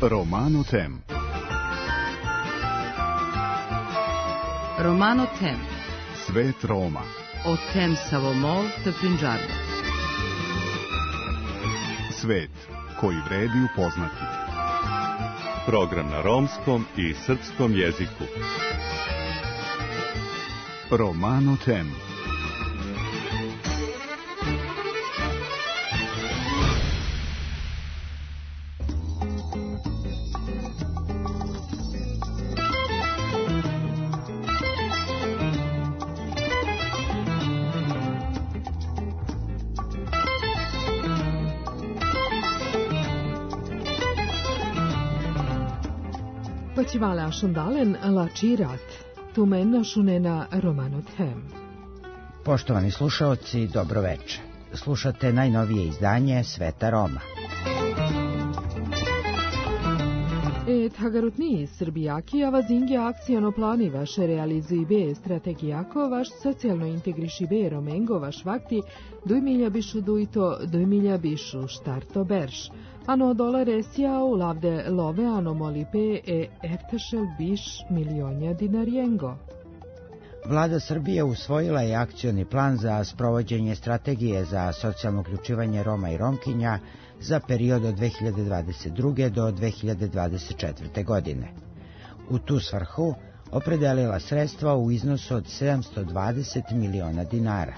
Romano Tem. Romano Tem. Svet Roma. O tem Savomol te Punjabi. Svet koji vredi upoznati. Program na romskom i srpskom jeziku. Romano Tem. Pacivala Šundalen Lačirat, tumen šunena Romano Tem. Poštovani slušaoci, dobroveče. Slušate najnovije izdanje Sveta Roma. Hagarutniji Srbijaki, a vazinge akcijano plani vaše realizuj be strategijako, vaš socijalno integriši be romengo, vaš vakti, dujmilja bišu dujto, dujmilja bišu štarto berš. Ano dolare sjao lavde love anomolipe eftešel biš milionja dinarijengo. Vlada Srbije usvojila je akcioni plan za sprovođenje strategije za socijalno uključivanje Roma i Romkinja za period od 2022. do 2024. godine. U tu svrhu opredelila sredstva u iznosu od 720 miliona dinara.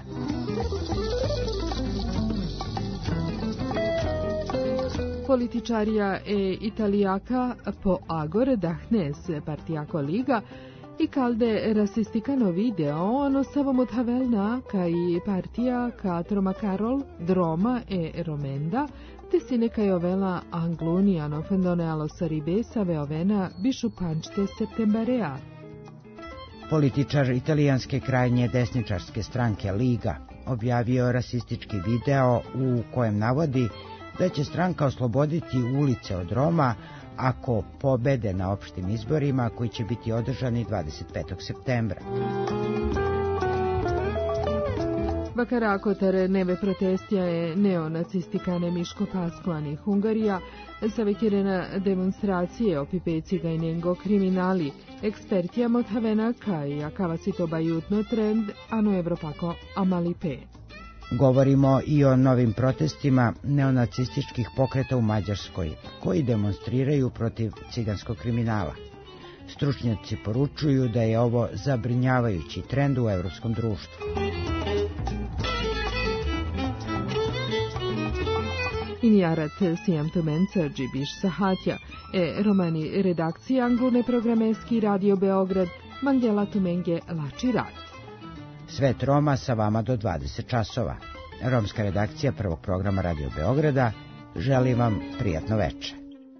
Političarija Italijaka po Agor Dahnes partijako liga i kalde rasistikano video ono savomot havelna kai partija katroma Karol Droma Romenda te sine kai ovela Angluniano fendonealo saribe save ovena bišu pančte septembarea. Političar italijanske krajnje desničarske stranke Liga objavio rasistički video u kojem navodi da će stranka osloboditi ulice od Roma ako pobede na opštim izborima koji će biti održani 25. septembra. Vakarakotar neve protestija je neonacistikane Miško Pasklani Hungarija, savekirena demonstracije opipe cigajnengo kriminali, ekspertija mothavena kaj akavasito bajutno trend, ano Evropako amalipe. Govorimo i o novim protestima neonacističkih pokreta u Mađarskoj, koji demonstriraju protiv ciganskog kriminala. Stručnjaci poručuju da je ovo zabrinjavajući trend u evropskom društvu. Inijarat sijam tumen Srđi Biš Sahatja, romani redakcije Anglune programeski Radio Beograd, Mangela Tumenge Lačirat. Svet Roma sa vama do 20 časova. Romska redakcija prvog programa Radio Beograda želi vam prijatno veče.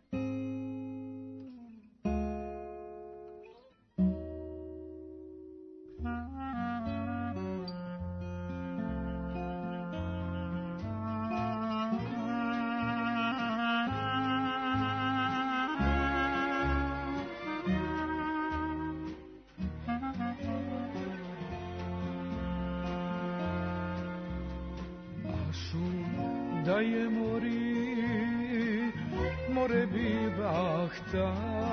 Da je more bi bahta,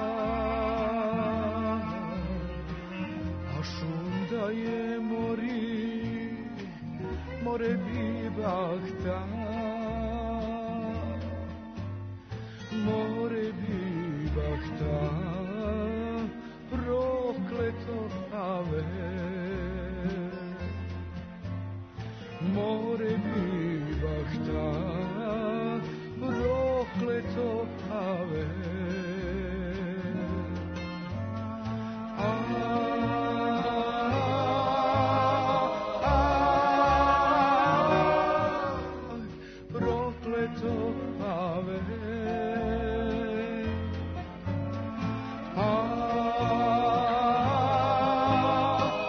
a šum da je more bi bahta, more bi bahta, prokleto ave, more bi bahta, prokleto ave. Prokleto ave. Prokleto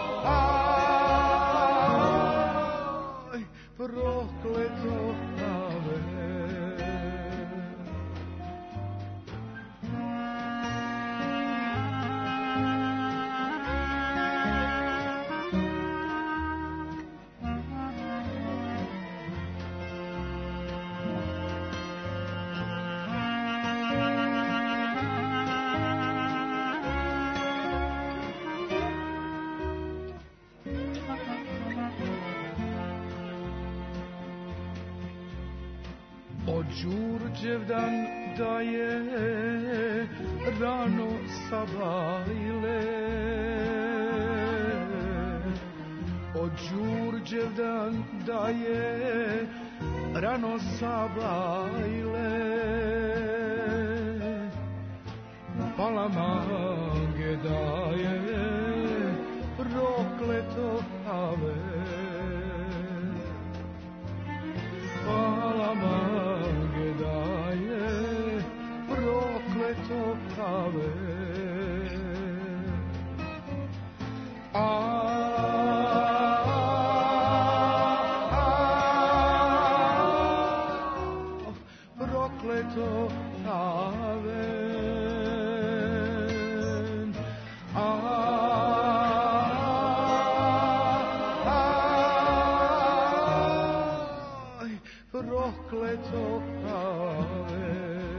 Od Đurđevdan da je rano sabajle, od Đurđevdan da je rano sabajle, palamange da je prokleto ave, palamange da je prokleto ave. Prokleto ave. Prokleto ave.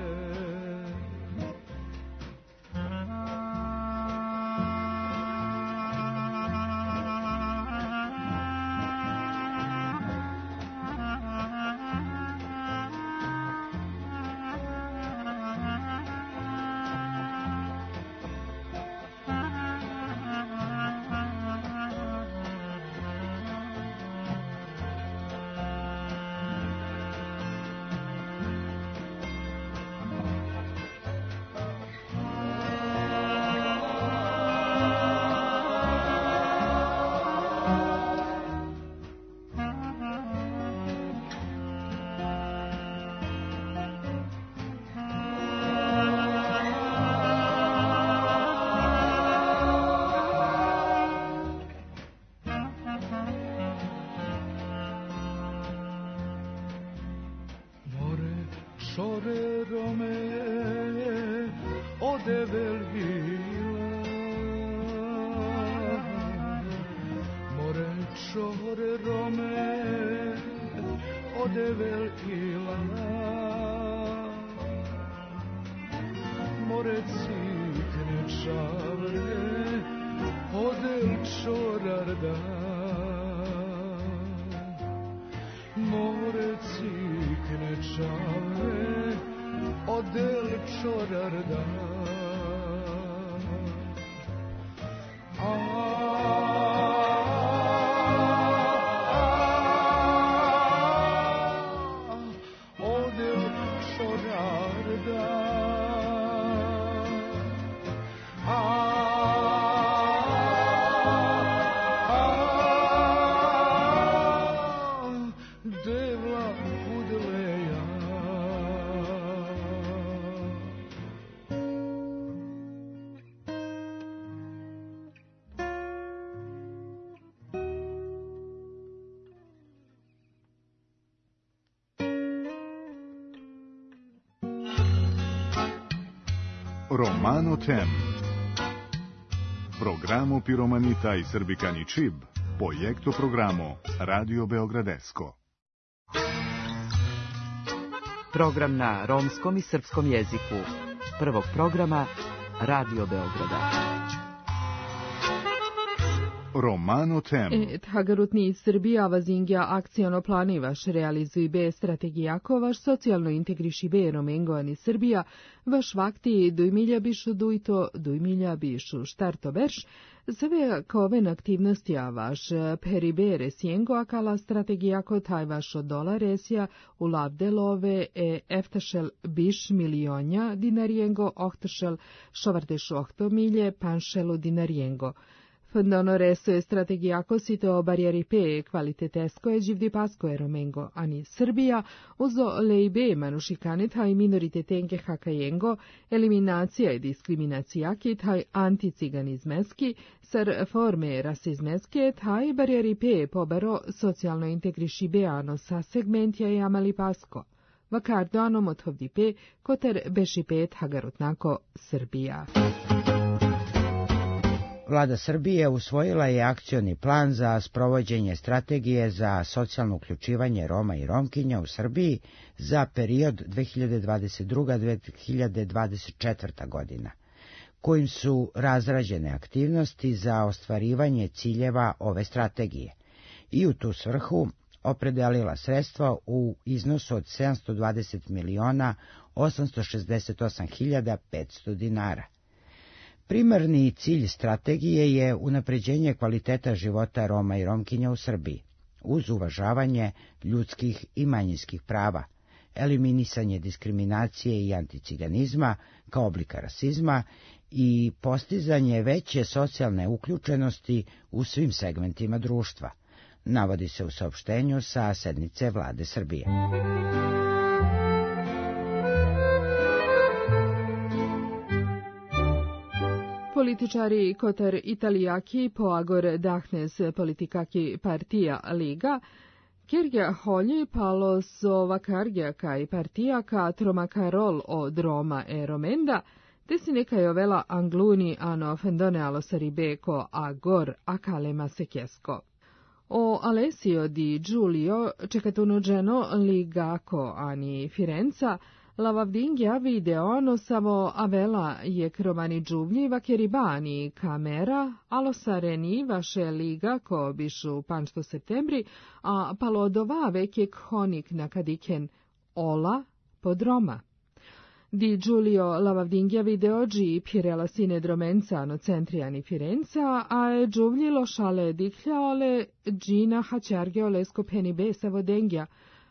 Romano Tem. Programo Piromanita i Srbikani Čib, projekto programo Radio Beogradesko. Program na romskom i srpskom jeziku. Prvog programa Radio Beograda. Romano Tem. Hagarutni Srbija vazingja akciono planivaš realizuj be strategijako vaš socijalno integriši be romengoani Srbija vaš vakti dujmilja bišu dujto dujmilja bišu štarto berš sve koven aktivnosti a vaš peribere sjengo akala strategijako taj vaš od dolaresja u lavdelove eftašel biš milionja dinarijengo ohtašel šovartešu ohtomilje panšelu dinarijengo. Fondano reso je strategijako sito barijeripe kvalitetesko je živdi pasko je romengo, ani Srbija uzo lejbe manušikane taj minoritetenke hakajengo, eliminacija i diskriminacijaki taj anticiganizmeski, sar forme rasizmeske taj barijeripe pobaro socijalno integriši beano sa segmentja i amali pasko. Vakardo anom othovdipe koter bešipet hagarutnako Srbija. Vlada Srbije usvojila je akcioni plan za sprovođenje strategije za socijalno uključivanje Roma i Romkinja u Srbiji za period 2022-2024. godina, kojim su razrađene aktivnosti za ostvarivanje ciljeva ove strategije. I u tu svrhu opredelila sredstva u iznosu od 720.868.500 dinara. Primarni cilj strategije je unapređenje kvaliteta života Roma i Romkinja u Srbiji, uz uvažavanje ljudskih i manjinskih prava, eliminisanje diskriminacije i anticiganizma kao oblika rasizma i postizanje veće socijalne uključenosti u svim segmentima društva, navodi se u saopštenju sa sednice Vlade Srbije. Političari Kotar Italijaki po Agor Dahnes politikaki partija Liga, Kirgja Holji palo sova kargja kaj partija ka tromakarol od Roma e Romenda, te si nekaj ovela angluni ano fendone alo saribeko Agor akalema sekesko. O Alessio di Giulio čekatunuđeno Ligako ani Firenca, Lavavdingja videono samo avela je kromani džuvljiva keribani kamera, alo sareni vaše liga ko bišu panšto septembri, a palodova veke honik na kadiken ola pod Roma. Di Giulio Lavavdingja videođi pirela sine dromenca no centrijani Firenca, a je džuvljilo šale dikljaole džina hačarge olesko peni besa vodengja.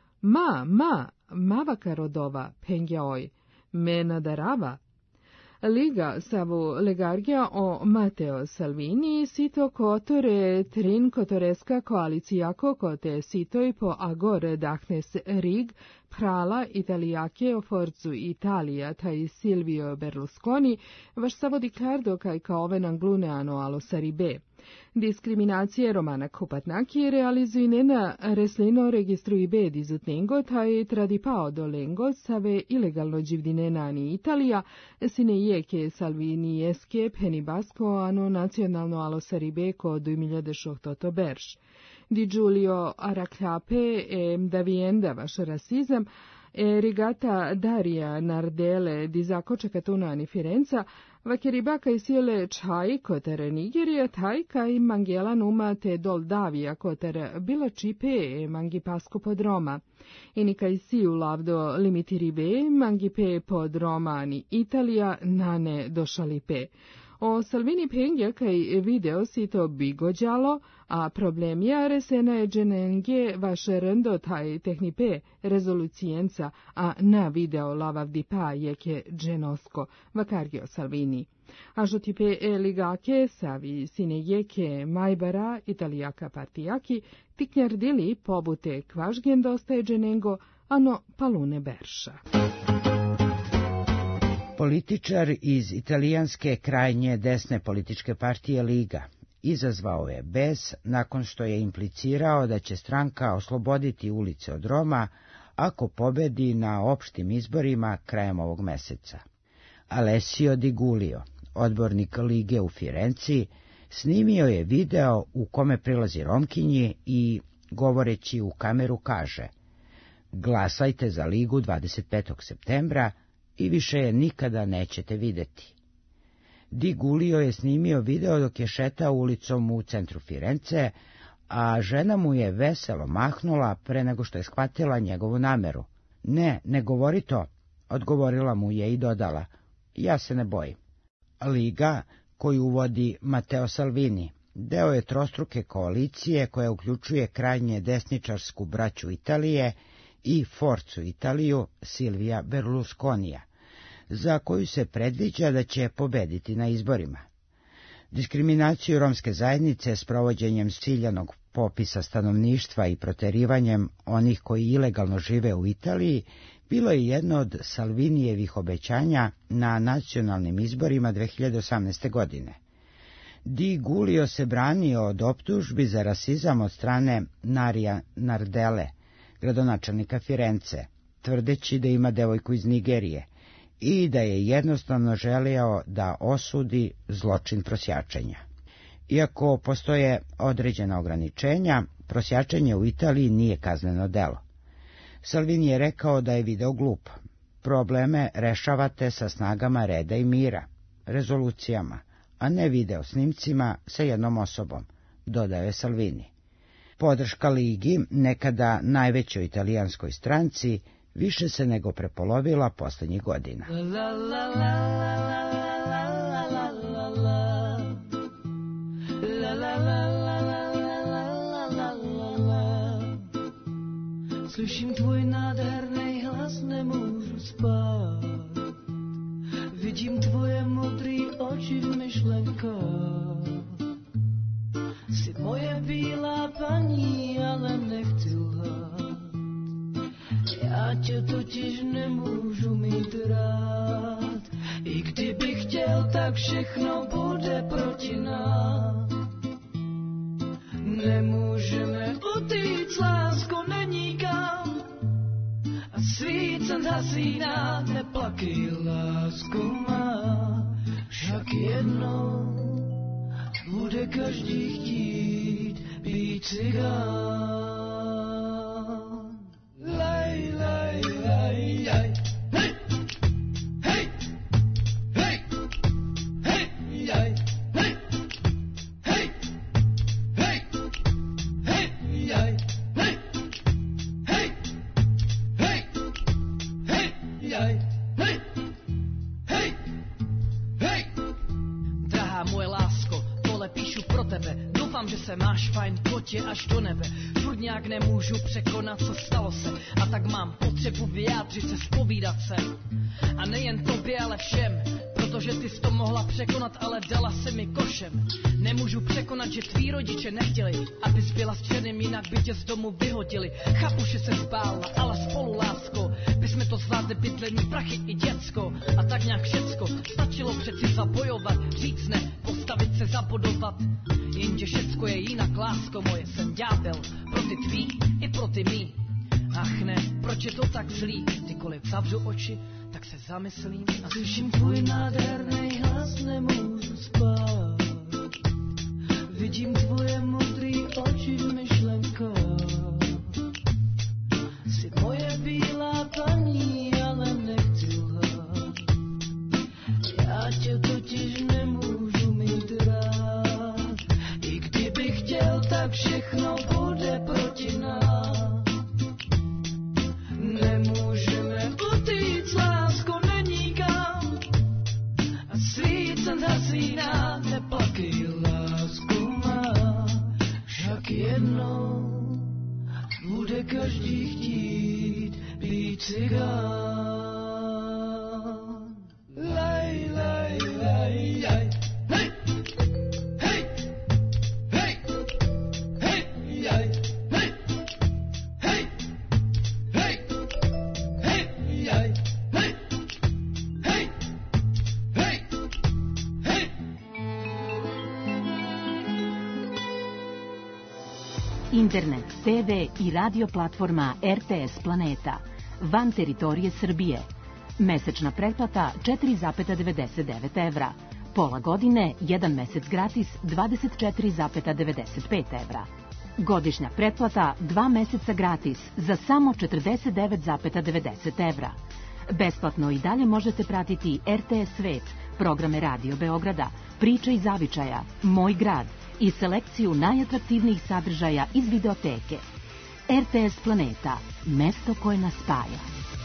Mavaka rodova, pengjoj, mena darava. Liga savu legargja o Matteo Salvini sito kotore trin kotoreska koalicijako kote sitoj po Agor Dahnes Rig prala Italijake o forzu Italija taj Silvio Berlusconi vaš savo dikardo kaj kaoven angluneano alo saribe. Diskriminacije Romana Kupatnaki realizuinena reslino registrui bed izutnengo taj tradipao dolengo save ilegalno đivdinena ani Italija sine jeke salvinijeske penibasko ano nacionalno alo saribeko 2018 berš. Di Giulio Araklape e davienda vaš rasizam e rigata Daria Nardele di Zakoča Katunani Firenca vakeribaka isiole čaj kotere Nigerija taj kaj mangela numa te doldavija kotere bila čipe e mangipasko pod Roma. Ini kaj si u lavdo limitiribe mangipe pod Roma ni Italija nane došalipe. O Salvini pengja kaj video si to bigođalo, a problemija resena je dženenge vaše rendo taj tehnipe rezolucijenca, a na video lavavdipa jeke dženosko, vakargio Salvini. A žotipe ligake savi sine jeke majbara italijaka partijaki tiknjardili pobute kvažgen dostaje dženengo, ano palune berša. Političar iz italijanske krajnje desne političke partije Liga izazvao je bes nakon što je implicirao da će stranka osloboditi ulice od Roma ako pobedi na opštim izborima krajem ovog meseca. Alessio Di Giulio, odbornik Lige u Firenci, snimio je video u kome prilazi Romkinji i, govoreći u kameru, kaže: "Glasajte za Ligu 25. septembra i više je nikada nećete videti." Di Giulio je snimio video dok je šetao ulicom u centru Firence, a žena mu je veselo mahnula pre nego što je shvatila njegovu nameru. Ne govori to, odgovorila mu je i dodala: "Ja se ne bojim." Liga, koju vodi Matteo Salvini, deo je trostruke koalicije koja uključuje krajnje desničarsku braću Italije i Forcu Italiju Silvija Berlusconija, za koju se predviđa da će pobediti na izborima. Diskriminaciju romske zajednice s provođenjem ciljanog popisa stanovništva i proterivanjem onih koji ilegalno žive u Italiji bilo je jedno od Salvinijevih obećanja na nacionalnim izborima 2018. godine. Di Giulio se branio od optužbi za rasizam od strane Daria Nardele, gradonačelnika Firence, tvrdeći da ima devojku iz Nigerije i da je jednostavno želeo da osudi zločin prosjačenja. Iako postoje određena ograničenja, prosjačenje u Italiji nije kazneno delo. Salvini je rekao da je video glup. Probleme rešavate sa snagama reda i mira, rezolucijama, a ne video snimcima sa jednom osobom, dodao je Salvini. Podrška Ligi, nekada najvećoj italijanskoj stranci, više se nego prepolovila posljednjih godina. Slyším tvoj nádherný hlas, nemůžu spát. Vidím tvoje modrý oči v myšlenkách. Jsi moje bílá paní, ale nechci lhát. Já tě totiž nemůžu mít rád. I kdybych chtěl, tak všechno bude proti nám. Nemůžeme utíct, lásko, není kam. A svícen hasíná, neplakej, lásko má. Však jednou bude každý chtít být cigán. Lej, lej, lej, lej. Máš fajn, kotě až do nebe. Furt nějak nemůžu překonat, co stalo se. A tak mám potřebu vyjádřit se, zpovídat se. A nejen tobě, ale všem. Protože ty jsi to mohla překonat, ale dala se mi košem. Nemůžu překonat, že tví rodiče nechtěli, abys byla s černým, jinak by tě z domu vyhodili. Chápu, že se zbála, ale spolu, lásko, bychom to zvládli, bydlení, prachy i děcko. A tak nějak všecko stačilo přeci zabojovat. Říct ne, postavit se, zabodovat. Jenže všecko je jinak, lásko moje, jsem ďábel. Pro ty tvý i pro ty mý. Ach ne, proč je to tak zlý? Kdykoliv zavřu oči, tak se zamyslím a slyším tvůj nádherný hlas, nemůžu spát. Vidím tvoje modrý oči v myšlenkách. Jsi moje bílá paní, ale nechci lhát. Já tě totiž nemůžu mít rád. I kdybych chtěl, tak všechno bude proti nám. Nemůžeme utíct, lásko, není kam. A svícen hasíná, neplakej, lásko má. Však jednou bude každý chtít být cigán. Lej, lej, lej, lej. Internet, TV i radio platforma RTS Planeta. Van teritorije Srbije. Mesečna pretplata 4,99 evra. Pola godine, 1 mesec gratis 24,95 evra. Godišnja pretplata 2 meseca gratis za samo 49,90 evra. Besplatno i dalje možete pratiti RTS Svet, programe Radio Beograda, Priče i zavičaja, Moj grad i selekciju najatraktivnijih sadržaja iz videoteke. RTS Planeta, mesto koje nas spaja.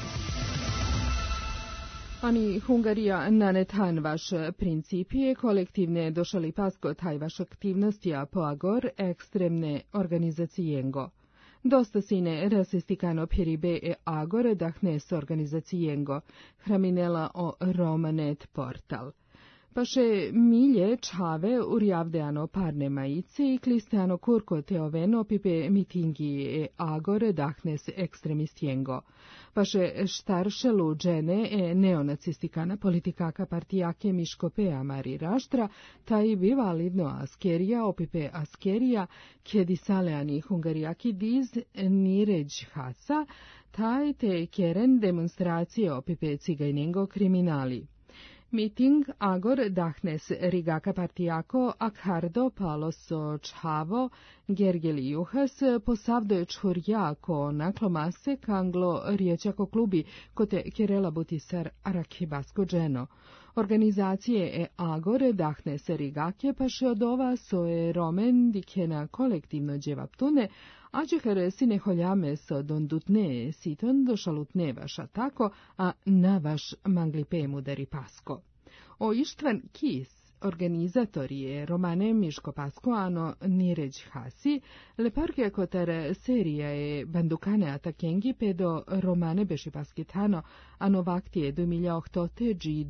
Ani Hungarija nanetan vaš principije kolektivne došali pasko taj vaš aktivnosti a poagor ekstremne organizacijengo. Dosta sine rasistikano piribe e agor dahnes organizacijengo, hraminela o Romanet portal. Paše milje čave urjavdeano parne majice i klisteano kurko teoveno pipe mitingi e agor dahnes ekstremistijengo. Paše štarše luđene e neonacistikana politikaka partijake Miškopea Mari Raštra, taj bi validno askerija opipe askerija, kjedi saleani hungarijaki diz niređ hasa, taj te keren demonstracije opipe cigajnengo kriminali. Miting agor dahnes rigaka partijako Akhardo paloso čhavo Gergeli Juhas posavdo čhurjako naklomase kanglo riječako klubi kote Kirela Butisar Arakibasko dženo. Organizacije e Agore dahne se rigake paše od ova soe romen dikena kolektivno djevaptune, ađeher sine holjame so dondutne siton došalutne vaša tako, a na vaš manglipemu deri pasko. O Ištvan Kis, organizatori je romane Miško Pasko ano Niređ Hasi, le parke kotar serija je bandukane atakengi pedo romane beši paskitano, ano vaktije 2008 dži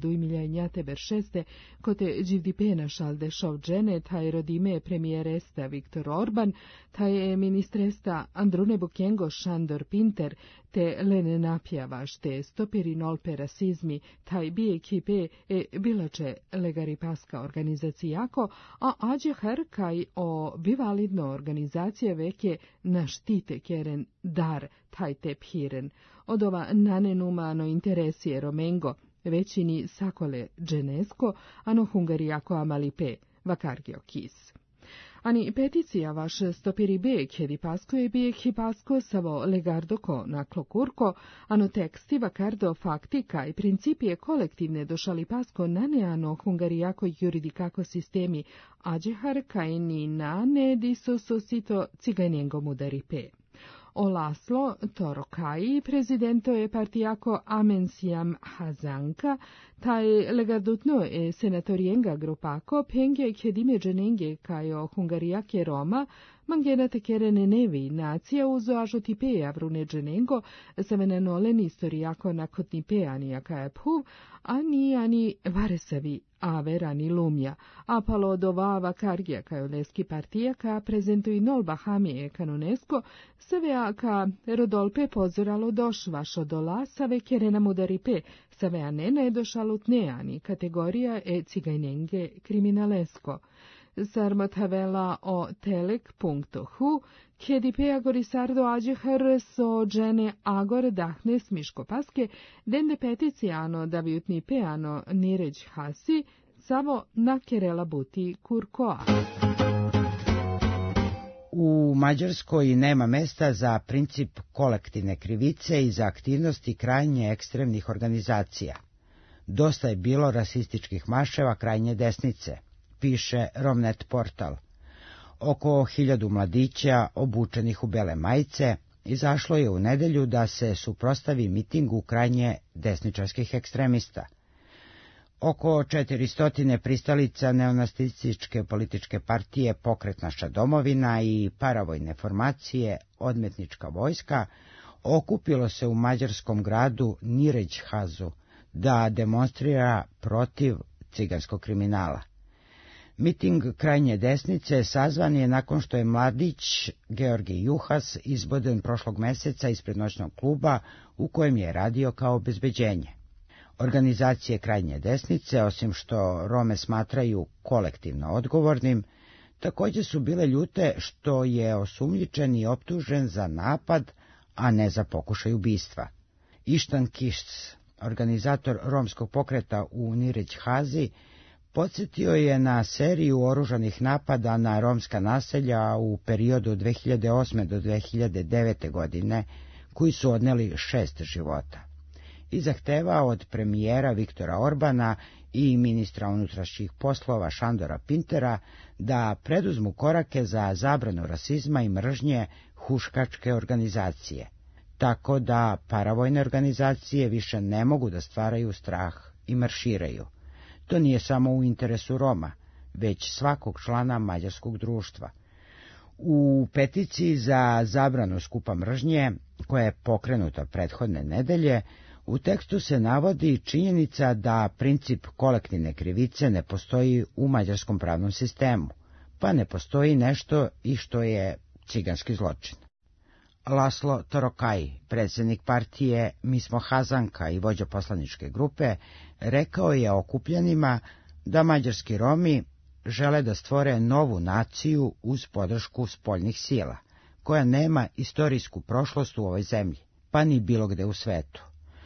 2006 kote dživdipena šalde šovđene, taj rodime premijeresta Viktor Orban, taj ministresta Andrune Bukengo Šandor Pinter, te Lene napjavaš, te stopiri nolpe rasizmi, taj bi ekipe bilače legari paska organizacijako, a ađehar kaj o bivalidno organizacije veke naštite keren dar taj tep hiren. Od ova nanenumano interesije romengo, većini sakole dženesko, ano hungarijako amalipe, vakargio kis. Ani peticija vaš stopiri bijek hedi pasko je bijek hi pasko savo legardoko na klokurko, ano teksti vakardo faktika i principije kolektivne došali pasko naneano hungarijako juridikako sistemi ađehar kaj ni nane disoso sito cigajnjengo mudaripe. O Laslo Torokaji, prezidento je partijako Amensiam Hazanka, taj legardutno je senatorijenga grupako, penge kjedime dženenge kajo hungarijake Roma, mangenate kerene nevi nacija uzo ažotipeja vrune dženengo, semenenolen istorijako nakotnipejanija kaja phuv, ani varesavi averani lumja, a palo dovava kargija kajo leski partijaka prezentuji nol bahamije kanonesko, savea ka rodolpe pozoralo doš vašo dola, save kerena mudaripe, savea nena je došalutneani kategorija e cigajnenge kriminalesko. Sarmotavela o telek.hu, kjedipea gorisardo ađehar so džene agor dahne smiško paske, dende peticijano da vjutni peano niređ hasi, samo nakerela buti kurkoa. U Mađarskoj nema mesta za princip kolektivne krivice i za aktivnosti krajnje ekstremnih organizacija. Dosta je bilo rasističkih maševa krajnje desnice, piše Romnet portal. Oko 1000 mladića obučenih u bele majice izašlo je u nedelju da se suprotstavi mitingu krajnje desničarskih ekstremista. Oko 400 pristalica neonacističke političke partije Pokret naša domovina i paravojne formacije Odmetnička vojska okupilo se u mađarskom gradu Niređ Hazu da demonstrira protiv ciganskog kriminala. Miting krajnje desnice sazvan je nakon što je mladić Georgij Juhas izboden prošlog meseca ispred noćnog kluba u kojem je radio kao obezbeđenje. Organizacije krajnje desnice, osim što Rome smatraju kolektivno odgovornim, također su bile ljute što je osumnjičen i optužen za napad, a ne za pokušaj ubistva. Ištan Kišc, organizator romskog pokreta u Niređ Hazi, podsjetio je na seriju oružanih napada na romska naselja u periodu 2008. do 2009. godine, koji su odneli 6 života. I zahtevao od premijera Viktora Orbana i ministra unutrašnjih poslova Šandora Pintera da preduzmu korake za zabranu rasizma i mržnje huškačke organizacije, tako da paravojne organizacije više ne mogu da stvaraju strah i marširaju. To nije samo u interesu Roma, već svakog člana mađarskog društva. U peticiji za zabranu skupa mržnje, koja je pokrenuta prethodne nedelje, u tekstu se navodi činjenica da princip kolektivne krivice ne postoji u mađarskom pravnom sistemu, pa ne postoji nešto i što je ciganski zločin. Laslo Torokaj, predsjednik partije Mi smo Hazanka i vođa poslaničke grupe, rekao je okupljanima da mađarski Romi žele da stvore novu naciju uz podršku spoljnih sila, koja nema istorijsku prošlost u ovoj zemlji, pa ni bilo gde u svetu.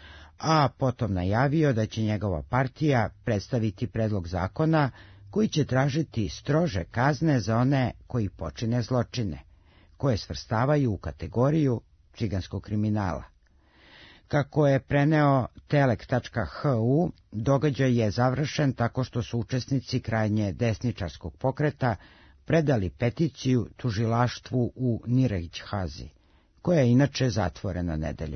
A potom najavio da će njegova partija predstaviti predlog zakona koji će tražiti strože kazne za one koji počine zločine, koje svrstavaju u kategoriju ciganskog kriminala. Kako je preneo telek.hu, događaj je završen tako što su učesnici krajnje desničarskog pokreta predali peticiju tužilaštvu u Nirajhazi, koja je inače zatvorena nedeljom.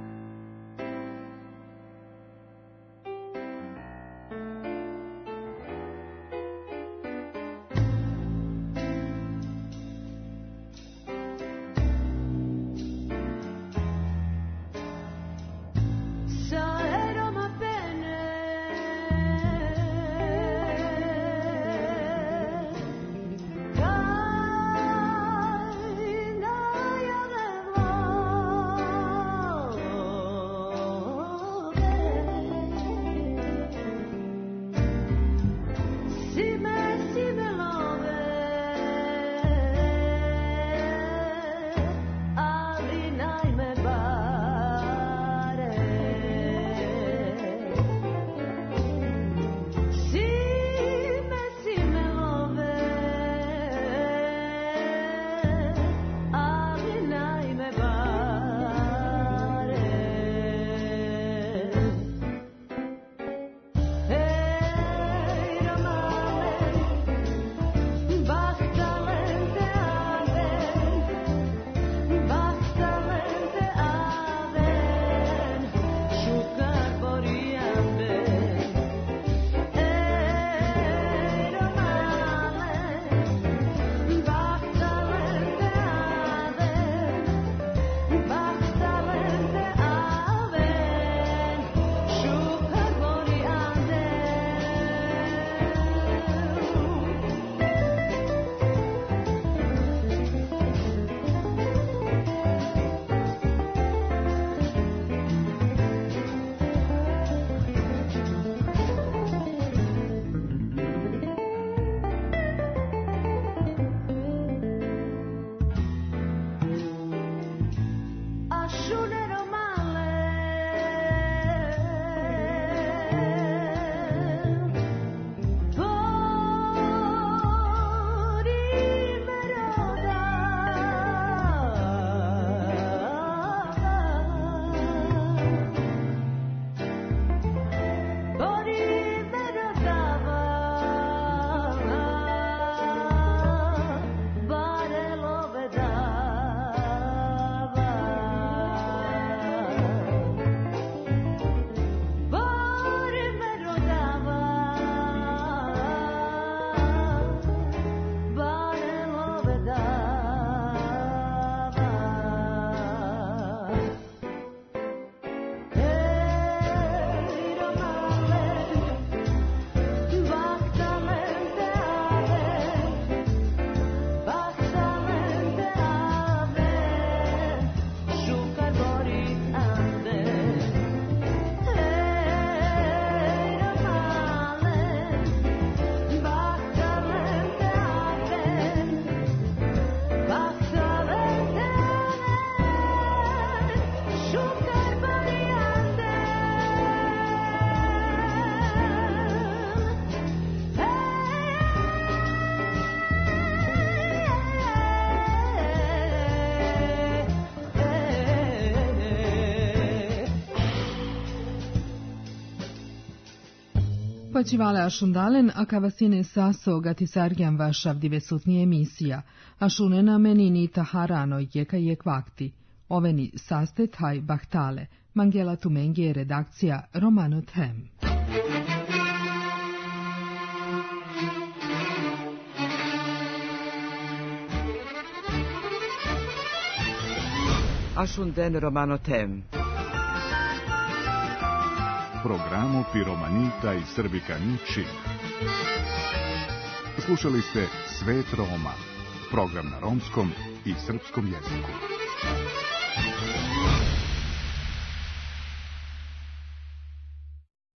Počivale ašundalen, a kavasine saso gatisargian vašav divesutni emisija, ašunena menini taharano jeka jek vakti. Oveni sastet haj bahtale, Mangela Tumengi redakcija Romano Them. Ašunden Romano Tem. Programu Piromanita i Srbikani Čib. Slušali ste Svet Roma, program na romskom i srpskom jeziku.